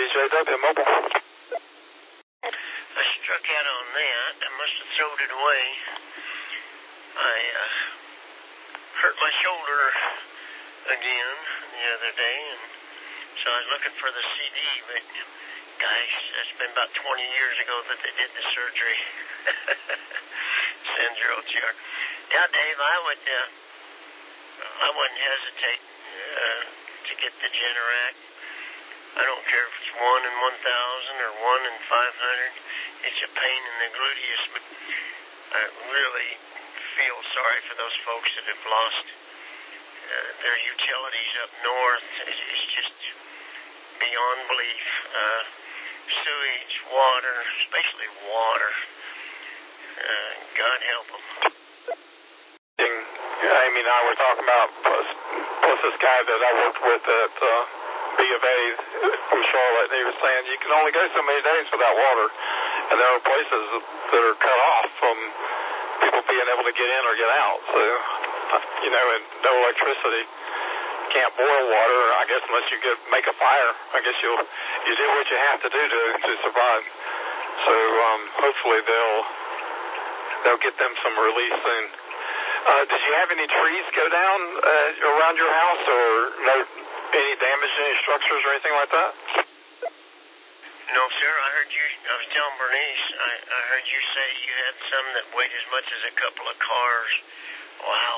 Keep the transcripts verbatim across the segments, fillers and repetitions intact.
D J W Mobile. I struck out on that. I must have thrown it away. I uh, hurt my shoulder again the other day, and so I was looking for the C D, but gosh, that's been about twenty years ago that they did the surgery. Sandra Ochiar. Yeah, Dave, I would, uh, I wouldn't hesitate uh, to get the Generac. I don't care if it's one in one thousand or one in five hundred. It's a pain in the gluteus, but I really feel sorry for those folks that have lost uh, their utilities up north. It's just beyond belief. Uh, sewage, water, especially water. Uh, God help them. Amy and I were talking about, plus, plus this guy that I worked with at uh, B of A from Charlotte, and he was saying you can only go so many days without water, and there are places that are cut off from people being able to get in or get out. So, you know, and no electricity, can't boil water, I guess, unless you get make a fire. I guess you'll you do what you have to do to to survive. So um, hopefully they'll they'll get them some relief soon. Uh, did you have any trees go down uh, around your house, or no any damage to any structures or anything like that? No, sir. I heard you. I was telling Bernice. I, I heard you say you had some that weighed as much as a couple of cars. Wow.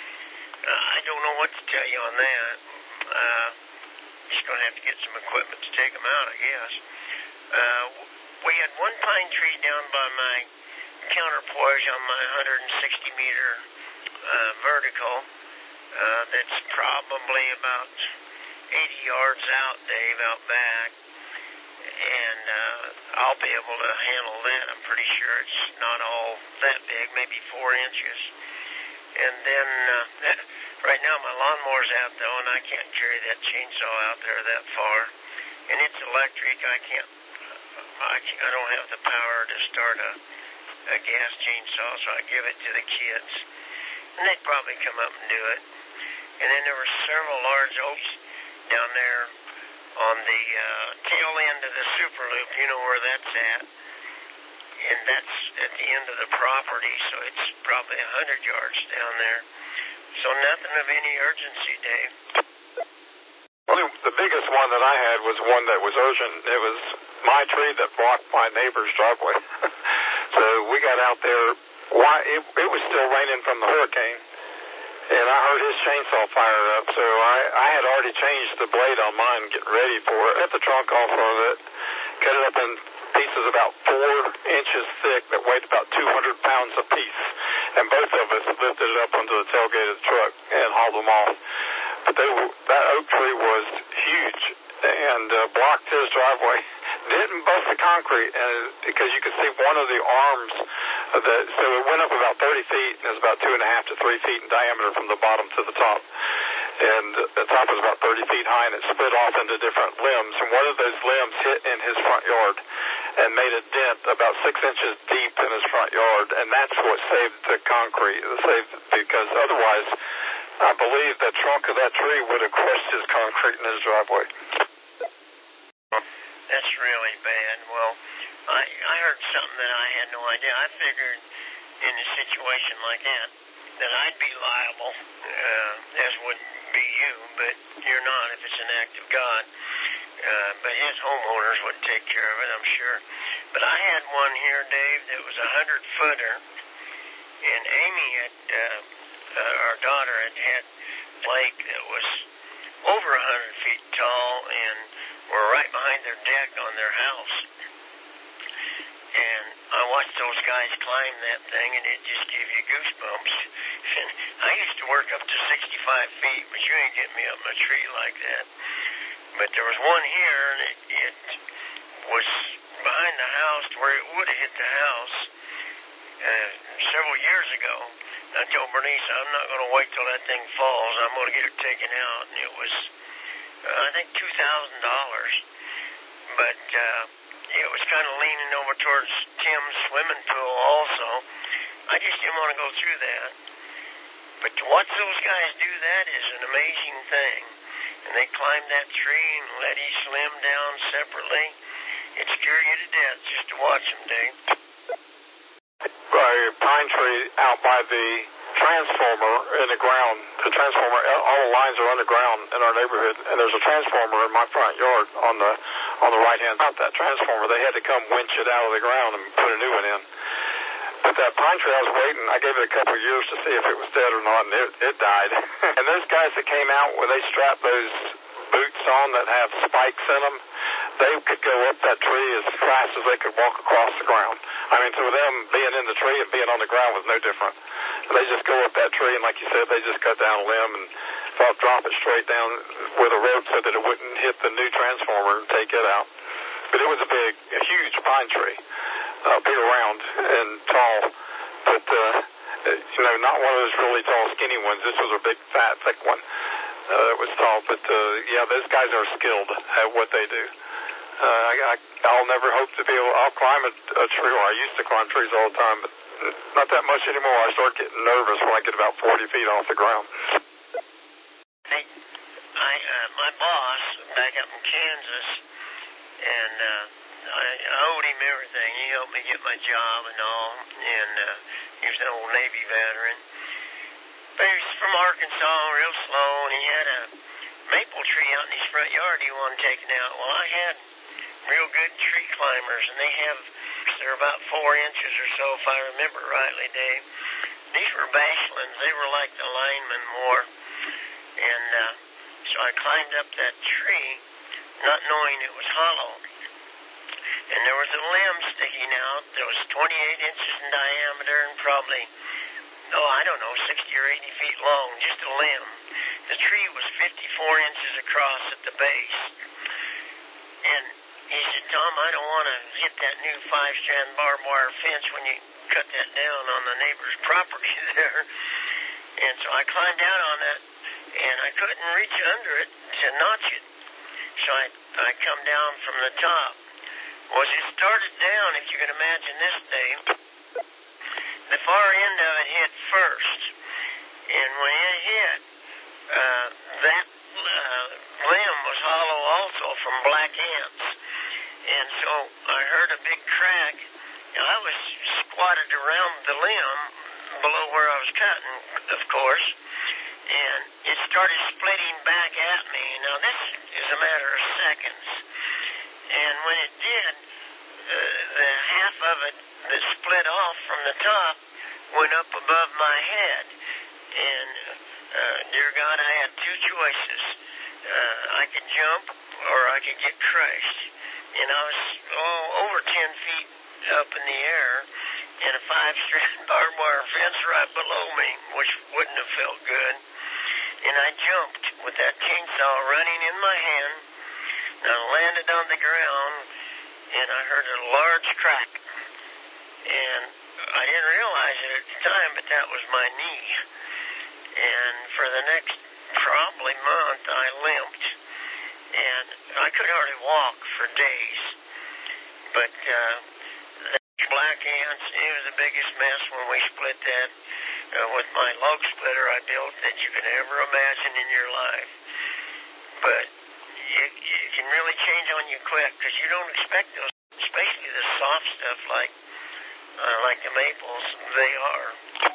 Uh, I don't know what to tell you on that. Uh, just going to have to get some equipment to take them out, I guess. Uh, we had one pine tree down by my counterpoise on my one hundred sixty meter uh, vertical. Uh, that's probably about eighty yards out, Dave, out back. And uh, I'll be able to handle that. I'm pretty sure it's not all that big, maybe four inches. And then uh, right now my lawnmower's out, though, and I can't carry that chainsaw out there that far. And it's electric. I can't, I, can't, I don't have the power to start a, a gas chainsaw, so I give it to the kids. And they'd probably come up and do it. And then there were several large oaks down there on the uh, tail end of the Super Loop. You know where that's at. And that's at the end of the property, so it's probably one hundred yards down there. So nothing of any urgency, Dave. Well, the biggest one that I had was one that was urgent. It was my tree that blocked my neighbor's driveway. So we got out there. Why it, it was still raining from the hurricane, and I heard his chainsaw fire up. So I, I had already changed the blade on mine, getting ready for it. Cut the trunk off of it, cut it up in pieces about four inches thick that weighed about two hundred pounds apiece. And both of us lifted it up onto the tailgate of the truck and hauled them off. But they were, that oak tree was huge and uh, blocked his driveway. Didn't bust the concrete, and because you could see one of the arms of the, so it went up about thirty feet, and it was about two and a half to three feet in diameter from the bottom to the top. And the top was about thirty feet high, and it split off into different limbs. And one of those limbs hit in his front yard and made a dent about six inches deep in his front yard, and that's what saved the concrete. It saved, because otherwise, I believe the trunk of that tree would have crushed his concrete in his driveway. That's really bad. Well, I, I heard something that I had no idea. I figured in a situation like that that I'd be liable, uh, as would be you, but you're not if it's an act of God. Uh, but his homeowners would take care of it, I'm sure. But I had one here, Dave, that was a hundred footer, and Amy had, uh, uh, our daughter had had Blake that was over a hundred feet tall, and were right behind their deck on their house. And I watched those guys climb that thing, and it just gave you goosebumps. And I used to work up to sixty-five feet, but you ain't getting me up in a tree like that. But there was one here, and it, it was behind the house where it would have hit the house uh, several years ago. I told Bernice, I'm not going to wait till that thing falls. I'm going to get it taken out. And it was, uh, I think, two thousand dollars. But uh, it was kind of leaning over towards Tim's swimming pool also. I just didn't want to go through that. But to watch those guys do that is an amazing thing. and they climbed that tree and let each limb down separately. It'd scare you to death just to watch them, Dave. A pine tree out by the transformer in the ground. The transformer, all the lines are underground in our neighborhood, and there's a transformer in my front yard on the on the right hand. Out that transformer, they had to come winch it out of the ground and put a new one in. But that pine tree, I was waiting. I gave it a couple of years to see if it was dead or not, and it, it died. And those guys that came out when they strapped those boots on that have spikes in them, they could go up that tree as fast as they could walk across the ground. I mean, to them, being in the tree and being on the ground was no different. They just go up that tree, and like you said, they just cut down a limb and drop it straight down with a rope so that it wouldn't hit the new transformer and take it out. But it was a big, a huge pine tree, uh, big around and tall, but, uh, you know, not one of those really tall, skinny ones. This was a big, fat, thick one. Uh, it was tall, but, uh, yeah, those guys are skilled at what they do. Uh, I, I, I'll never hope to be able, I'll climb a, a tree, or I used to climb trees all the time, but not that much anymore. I start getting nervous when I get about forty feet off the ground. Hey, I, uh, my boss back up in Kansas, and, uh, I, I owed him everything. He helped me get my job and all, and, uh, he was an old Navy veteran. But he was from Arkansas, real slow, and he had a maple tree out in his front yard he wanted taken out. Well, I had real good tree climbers, and they have, they're about four inches or so, if I remember rightly, Dave. These were Bashlands. They were like the linemen more. And uh, so I climbed up that tree, not knowing it was hollow. And there was a limb sticking out that was twenty-eight inches in diameter and probably, oh, I don't know, sixty or eighty feet long, just a limb. The tree was fifty-four inches across at the base. And he said, Tom, I don't want to hit that new five-strand barbed wire fence when you cut that down on the neighbor's property there. And so I climbed out on that, and I couldn't reach under it to notch it. So I, I come down from the top. Well, as it started down, if you can imagine this, Dave, the far end of it hit first. And when it hit, uh, that uh, limb was hollow also from black ants. And so I heard a big crack. Now, I was squatted around the limb below where I was cutting, of course, and it started splitting back at me. Now, this is a matter of seconds. And when it did, uh, the half of it that split off from the top went up above my head. And, uh, dear God, I had two choices. Uh, I could jump or I could get crushed. And I was, oh, over ten feet up in the air and a five-strand barbed wire fence right below me, which wouldn't have felt good. And I jumped with that chainsaw running in my hand. And I landed on the ground, and I heard a large crack. And I didn't realize it at the time, but that was my knee. And for the next probably month, I limped. And I could hardly walk for days. But uh, the black ants, it was the biggest mess when we split that uh, with my log splitter I built that you could ever imagine in your life. But it, it can really change on you quick because you don't expect those, especially the soft stuff like uh, like the maples. They are.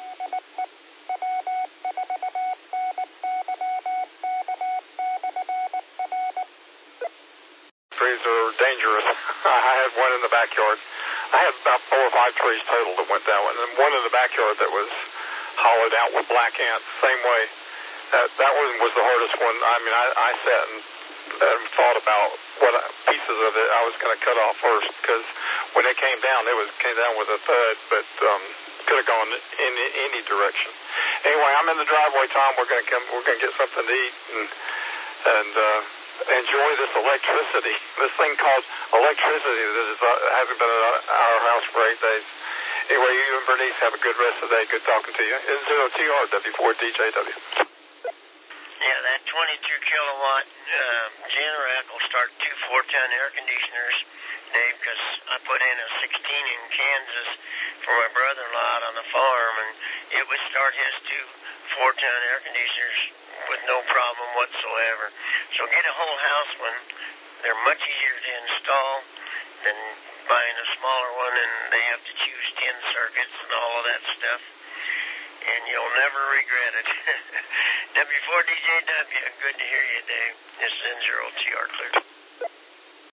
Trees are dangerous. I had one in the backyard. I had about four or five trees total that went that one, and one in the backyard that was hollowed out with black ants. Same way. That that one was the hardest one. I mean, I, I sat and, and thought about what I, pieces of it I was going to cut off first, because when it came down, it was came down with a thud, but um, could have gone in, in any direction. Anyway, I'm in the driveway, Tom. We're going to come. We're going to get something to eat and and. Uh, enjoy this electricity, this thing called electricity that is, uh, hasn't been at our house for eight days. Anyway, you and Bernice have a good rest of the day. Good talking to you. N zero T R W four D J W. Yeah, that twenty-two kilowatt uh, Generac will start two four-ton air conditioners Dave, because I put in a sixteen in Kansas for my brother-in-law out on the farm, and it would start his two four-ton air conditioners with no problem whatsoever. So get a whole house one. They're much easier to install than buying a smaller one, and they have to choose ten circuits and all of that stuff. And you'll never regret it. W four D J W, good to hear you, Dave. This is N zero T R Clear.